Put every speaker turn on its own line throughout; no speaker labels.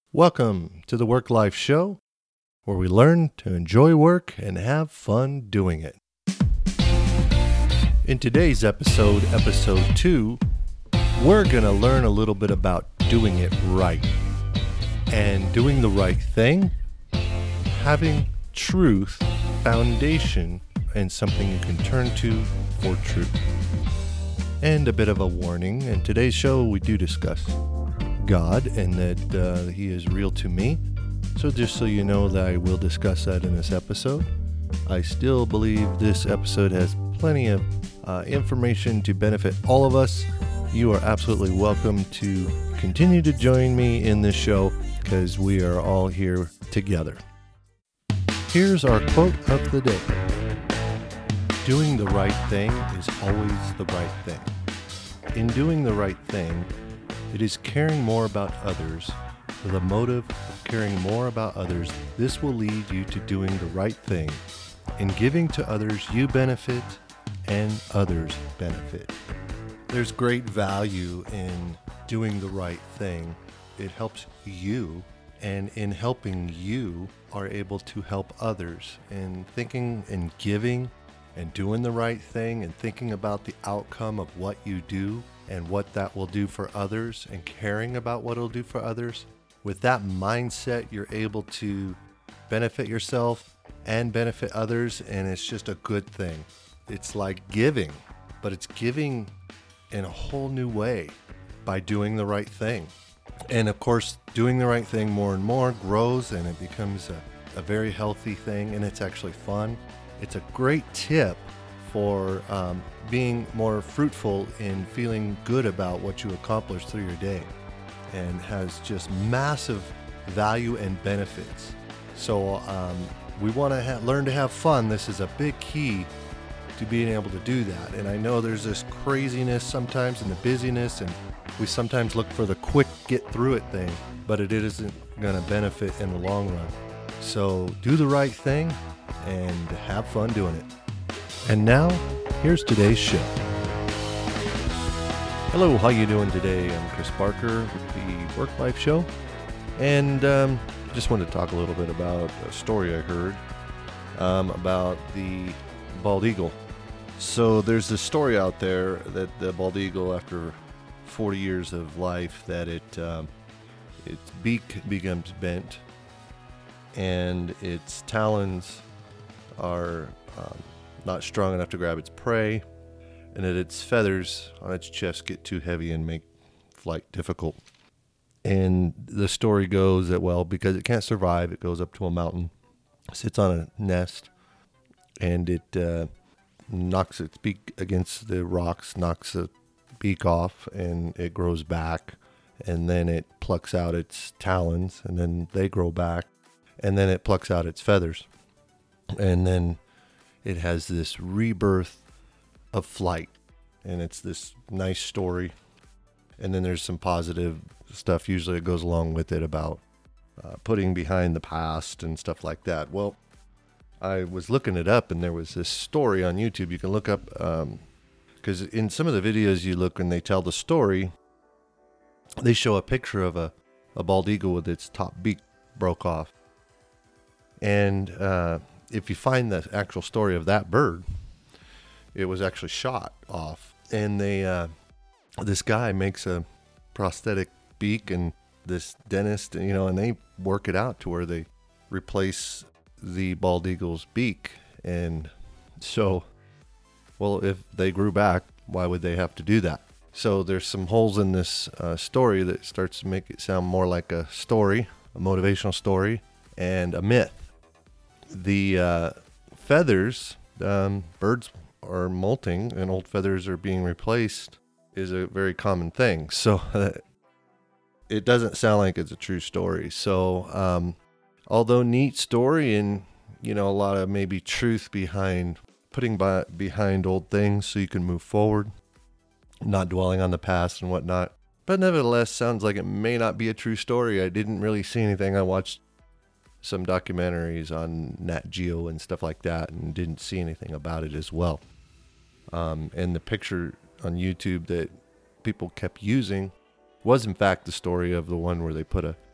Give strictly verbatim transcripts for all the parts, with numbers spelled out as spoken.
Welcome to the Work Life Show, where we learn to enjoy work and have fun doing it. In today's episode, episode two, we're going to learn a little bit about doing it right. And doing the right thing, having truth, foundation, and something you can turn to for truth. And a bit of a warning, in today's show we do discuss God and that uh, He is real to me. So just so you know that I will discuss that in this episode. I still believe this episode has plenty of uh, information to benefit all of us. You are absolutely welcome to continue to join me in this show because we are all here together. Here's our quote of the day. Doing the right thing is always the right thing. In doing the right thing, it is caring more about others. With a motive of caring more about others, this will lead you to doing the right thing. In giving to others, you benefit and others benefit. There's great value in doing the right thing. It helps you, and in helping you are able to help others. And thinking and giving and doing the right thing and thinking about the outcome of what you do and what that will do for others and caring about what it'll do for others. With that mindset, you're able to benefit yourself and benefit others, and it's just a good thing. It's like giving, but it's giving in a whole new way by doing the right thing. And of course, doing the right thing more and more grows, and it becomes a, a very healthy thing, and it's actually fun. It's a great tip for um, being more fruitful in feeling good about what you accomplish through your day, and has just massive value and benefits. So um, we want to ha- learn to have fun. This is a big key to being able to do that. And I know there's this craziness sometimes in the busyness, and we sometimes look for the quick get through it thing, but it isn't going to benefit in the long run. So do the right thing and have fun doing it. And now, here's today's show. Hello, how you doing today? I'm Chris Barker with the Work Life Show. And um, just wanted to talk a little bit about a story I heard um, about the bald eagle. So there's this story out there that the bald eagle, after forty years of life, that it um, its beak becomes bent and its talons are um, not strong enough to grab its prey, and that its feathers on its chest get too heavy and make flight difficult. And the story goes that, well, because it can't survive, it goes up to a mountain, sits on a nest, and it uh, knocks its beak against the rocks, knocks the beak off, and it grows back, and then it plucks out its talons, and then they grow back, and then it plucks out its feathers. And then it has this rebirth of flight, and it's this nice story. And then there's some positive stuff usually that goes along with it about uh, putting behind the past and stuff like that. Well, I was looking it up, and there was this story on YouTube. You can look up, because um, in some of the videos you look and they tell the story, they show a picture of a, a bald eagle with its top beak broke off. And uh, if you find the actual story of that bird, it was actually shot off. And they, uh, this guy makes a prosthetic beak, and this dentist, you know, and they work it out to where they replace the bald eagle's beak. And so, well, if they grew back, why would they have to do that? So there's some holes in this uh, story that starts to make it sound more like a story, a motivational story, and a myth. The uh, feathers, um, birds are molting and old feathers are being replaced, is a very common thing. So uh, it doesn't sound like it's a true story. So um, although neat story, and you know, a lot of maybe truth behind putting by, behind old things so you can move forward, not dwelling on the past and whatnot. But nevertheless, sounds like it may not be a true story. I didn't really see anything. I watched some documentaries on Nat Geo and stuff like that, and didn't see anything about it as well. Um, and the picture on YouTube that people kept using was in fact the story of the one where they put a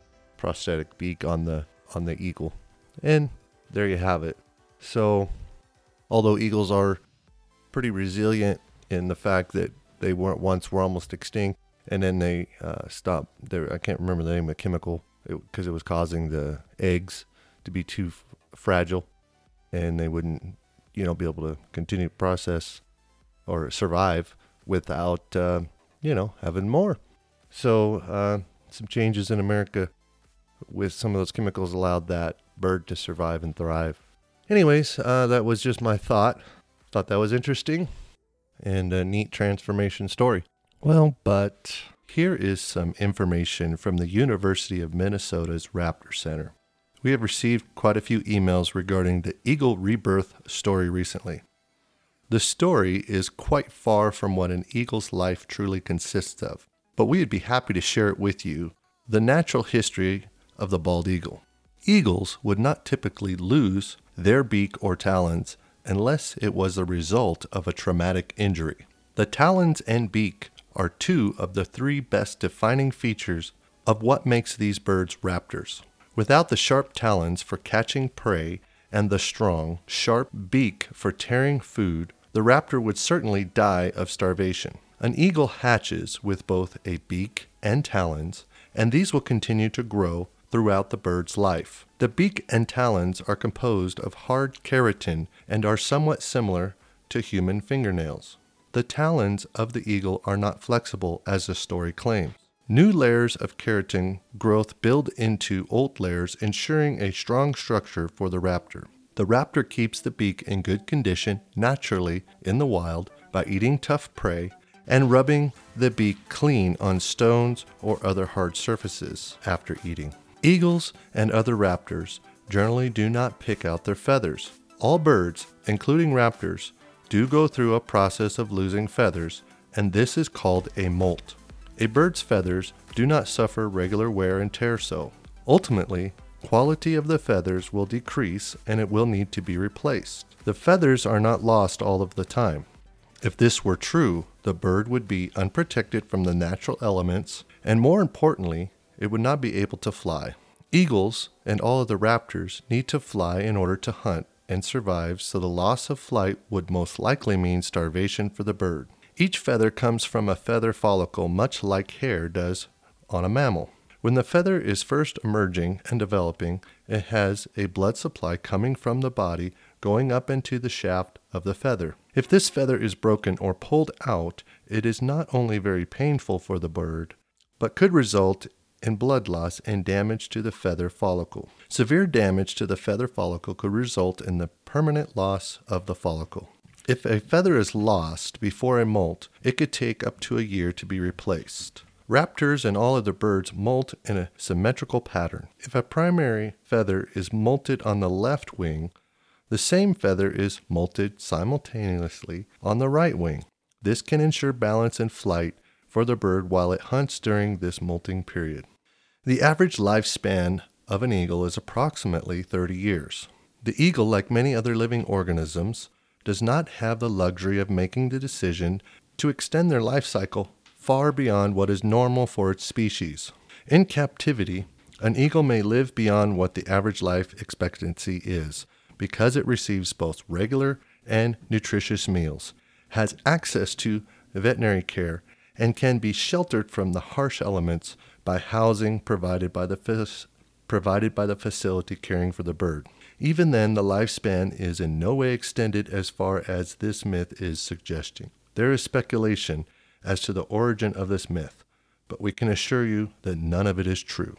prosthetic beak on the on the eagle. And there you have it. So, although eagles are pretty resilient in the fact that they weren't once were almost extinct, and then they uh, stopped. There, I can't remember the name of the chemical because it, it was causing the eggs to be too f- fragile, and they wouldn't, you know, be able to continue to process or survive without, uh, you know, having more. So, uh, some changes in America with some of those chemicals allowed that bird to survive and thrive. Anyways, uh, that was just my thought. Thought that was interesting and a neat transformation story. Well, but here is some information from the University of Minnesota's Raptor Center. We have received quite a few emails regarding the eagle rebirth story recently. The story is quite far from what an eagle's life truly consists of, but we would be happy to share it with you, the natural history of the bald eagle. Eagles would not typically lose their beak or talons unless it was a result of a traumatic injury. The talons and beak are two of the three best defining features of what makes these birds raptors. Without the sharp talons for catching prey and the strong, sharp beak for tearing food, the raptor would certainly die of starvation. An eagle hatches with both a beak and talons, and these will continue to grow throughout the bird's life. The beak and talons are composed of hard keratin and are somewhat similar to human fingernails. The talons of the eagle are not flexible as the story claims. New layers of keratin growth build into old layers, ensuring a strong structure for the raptor. The raptor keeps the beak in good condition naturally in the wild by eating tough prey and rubbing the beak clean on stones or other hard surfaces after eating. Eagles and other raptors generally do not pick out their feathers. All birds, including raptors, do go through a process of losing feathers, and this is called a molt. A bird's feathers do not suffer regular wear and tear, so ultimately, quality of the feathers will decrease and it will need to be replaced. The feathers are not lost all of the time. If this were true, the bird would be unprotected from the natural elements, and more importantly, it would not be able to fly. Eagles and all of the raptors need to fly in order to hunt and survive, so the loss of flight would most likely mean starvation for the bird. Each feather comes from a feather follicle, much like hair does on a mammal. When the feather is first emerging and developing, it has a blood supply coming from the body going up into the shaft of the feather. If this feather is broken or pulled out, it is not only very painful for the bird, but could result in blood loss and damage to the feather follicle. Severe damage to the feather follicle could result in the permanent loss of the follicle. If a feather is lost before a molt, it could take up to a year to be replaced. Raptors and all other birds molt in a symmetrical pattern. If a primary feather is molted on the left wing, the same feather is molted simultaneously on the right wing. This can ensure balance and flight for the bird while it hunts during this molting period. The average lifespan of an eagle is approximately thirty years. The eagle, like many other living organisms, does not have the luxury of making the decision to extend their life cycle far beyond what is normal for its species. In captivity, an eagle may live beyond what the average life expectancy is because it receives both regular and nutritious meals, has access to veterinary care, and can be sheltered from the harsh elements by housing provided by the f- provided by the facility caring for the bird. Even then, the lifespan is in no way extended as far as this myth is suggesting. There is speculation as to the origin of this myth, but we can assure you that none of it is true.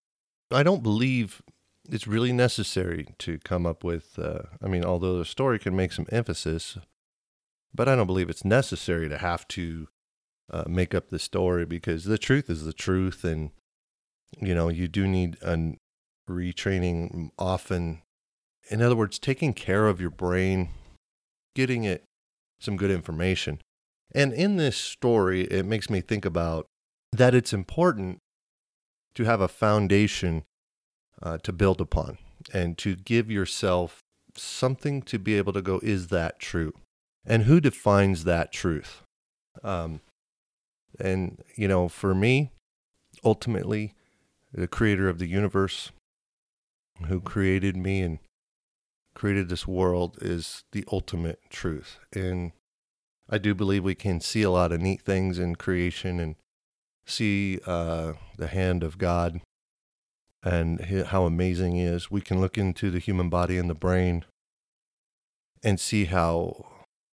I don't believe it's really necessary to come up with, uh, I mean, although the story can make some emphasis, but I don't believe it's necessary to have to uh, make up the story, because the truth is the truth, and, you know, you do need a retraining often. In other words, taking care of your brain, getting it some good information. And in this story, it makes me think about that it's important to have a foundation uh, to build upon and to give yourself something to be able to go, is that true? And who defines that truth? Um, and, you know, for me, ultimately, the creator of the universe, who created me and created this world, is the ultimate truth. And I do believe we can see a lot of neat things in creation and see uh, the hand of God and how amazing He is. We can look into the human body and the brain and see how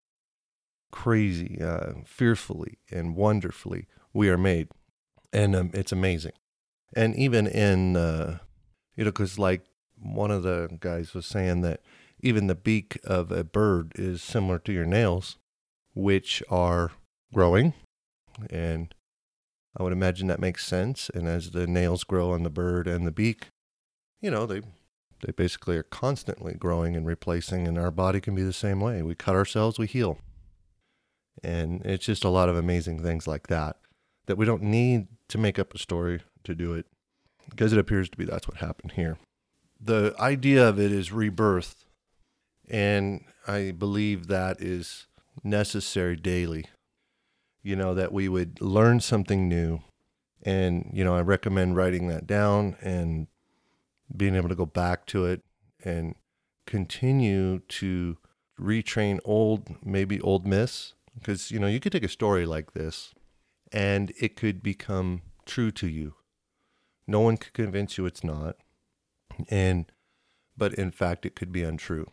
crazy, uh, fearfully, and wonderfully we are made. And um, it's amazing. And even in, uh, you know, because like one of the guys was saying that even the beak of a bird is similar to your nails, which are growing. And I would imagine that makes sense. And as the nails grow on the bird and the beak, you know, they they basically are constantly growing and replacing, and our body can be the same way. We cut ourselves, we heal. And it's just a lot of amazing things like that, that we don't need to make up a story to do it, because it appears to be that's what happened here. The idea of it is rebirth, and I believe that is necessary daily. You know, that we would learn something new, and, you know, I recommend writing that down and being able to go back to it and continue to retrain old, maybe old myths, because, you know, you could take a story like this and it could become true to you. No one could convince you it's not. And, but in fact, it could be untrue.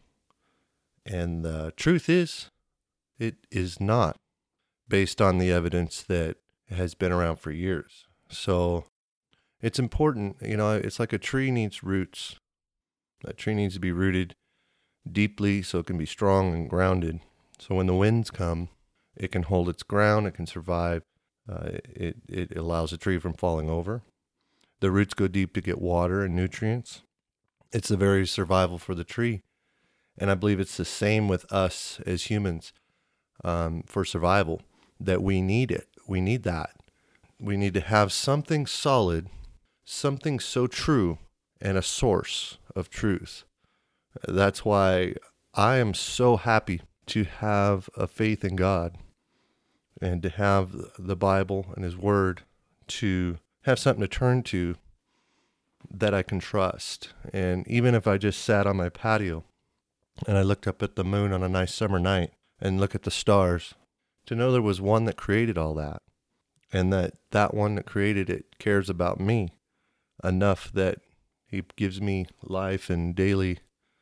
And the truth is, it is not, based on the evidence that has been around for years. So it's important, you know, it's like a tree needs roots. A tree needs to be rooted deeply so it can be strong and grounded. So when the winds come, it can hold its ground, it can survive. Uh, it, it allows the tree from falling over. The roots go deep to get water and nutrients. It's the very survival for the tree. And I believe it's the same with us as humans, um, for survival, that we need it. We need that. We need to have something solid, something so true, and a source of truth. That's why I am so happy to have a faith in God and to have the Bible and His Word, to have something to turn to that I can trust. And even if I just sat on my patio and I looked up at the moon on a nice summer night and look at the stars, to know there was one that created all that, and that that one that created it cares about me enough that He gives me life and daily,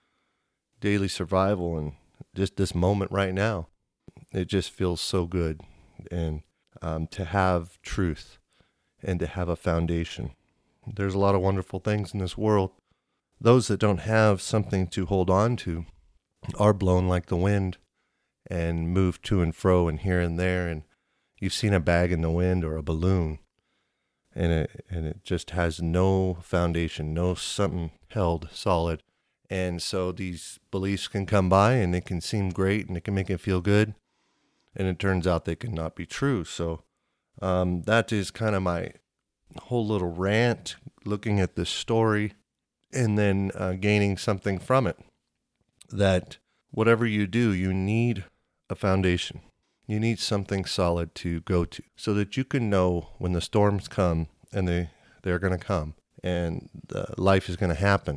daily survival, and just this moment right now. It just feels so good. And um, to have truth and to have a foundation. There's a lot of wonderful things in this world. Those that don't have something to hold on to are blown like the wind and move to and fro and here and there. And you've seen a bag in the wind or a balloon, and it and it just has no foundation, no something held solid. And so these beliefs can come by and they can seem great and it can make it feel good. And it turns out they cannot be true. So um, that is kind of my whole little rant, looking at this story and then uh, gaining something from it. That whatever you do, you need a foundation. You need something solid to go to so that you can know when the storms come, and they, they're going to come, and uh, life is going to happen.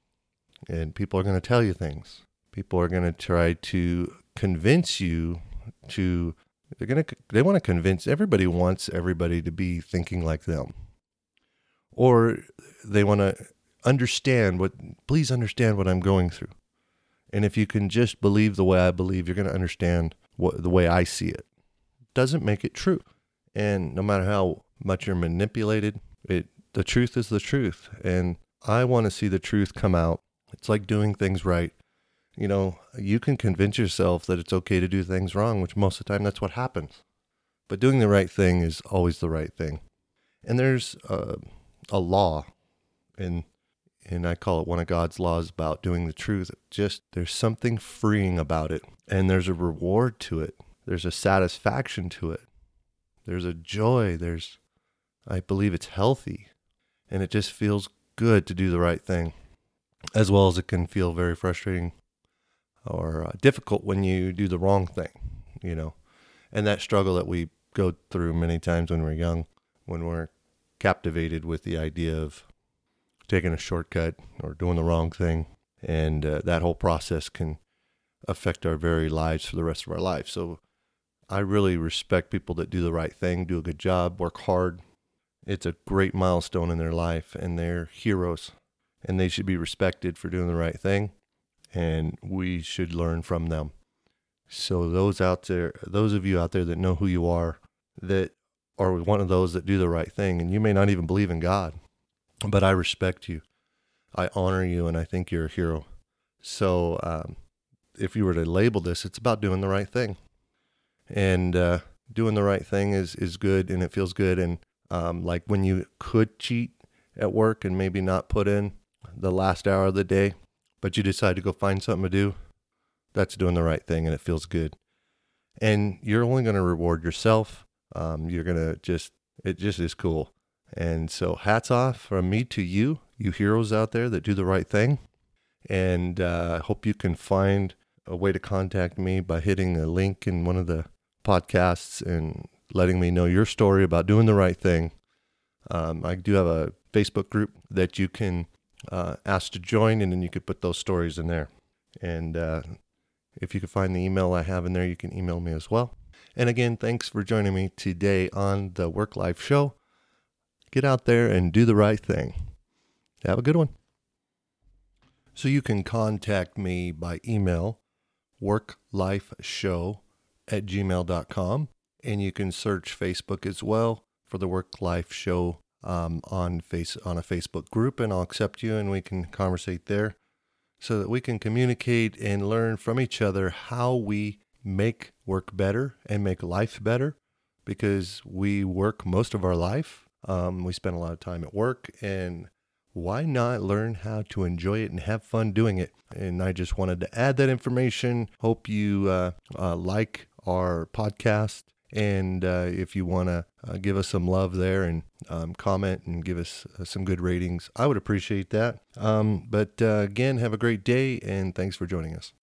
And people are going to tell you things. People are going to try to convince you to, they're going to, they want to convince, everybody wants everybody to be thinking like them. Or they want to understand what, please understand what I'm going through. And if you can just believe the way I believe, you're going to understand what the way I see it. Doesn't make it true. And no matter how much you're manipulated, it the truth is the truth. And I want to see the truth come out. It's like doing things right. You know, you can convince yourself that it's okay to do things wrong, which most of the time that's what happens. But doing the right thing is always the right thing. And there's a, a law, and and I call it one of God's laws about doing the truth. Just there's something freeing about it, and there's a reward to it. There's a satisfaction to it. There's a joy. There's, I believe it's healthy, and it just feels good to do the right thing, as well as it can feel very frustrating or uh, difficult when you do the wrong thing, you know, and that struggle that we go through many times when we're young, when we're captivated with the idea of taking a shortcut or doing the wrong thing. And uh, that whole process can affect our very lives for the rest of our life. So I really respect people that do the right thing, do a good job, work hard. It's a great milestone in their life, and they're heroes, and they should be respected for doing the right thing, and we should learn from them. So those out there, those of you out there that know who you are, that are one of those that do the right thing, and you may not even believe in God, but I respect you. I honor you, and I think you're a hero. So um, if you were to label this, it's about doing the right thing. And uh, doing the right thing is, is good, and it feels good. And um, like when you could cheat at work and maybe not put in the last hour of the day, but you decide to go find something to do, that's doing the right thing, and it feels good. And you're only going to reward yourself. Um, you're going to just, it just is cool. And so hats off from me to you, you heroes out there that do the right thing. And uh, I hope you can find a way to contact me by hitting a link in one of the podcasts and letting me know your story about doing the right thing. Um, I do have a Facebook group that you can uh, ask to join, and then you could put those stories in there. And uh, if you can find the email I have in there, you can email me as well. And again, thanks for joining me today on the Work Life Show. Get out there and do the right thing. Have a good one. So you can contact me by email, worklifeshow at gmail dot com. And you can search Facebook as well for the Work Life Show um, on face on a Facebook group, and I'll accept you, and we can conversate there so that we can communicate and learn from each other how we make work better and make life better, because we work most of our life. Um, we spend a lot of time at work, and why not learn how to enjoy it and have fun doing it? And I just wanted to add that information. Hope you uh, uh, like our podcast. And uh, if you want to uh, give us some love there and um, comment and give us uh, some good ratings, I would appreciate that. Um, but uh, again, have a great day, and thanks for joining us.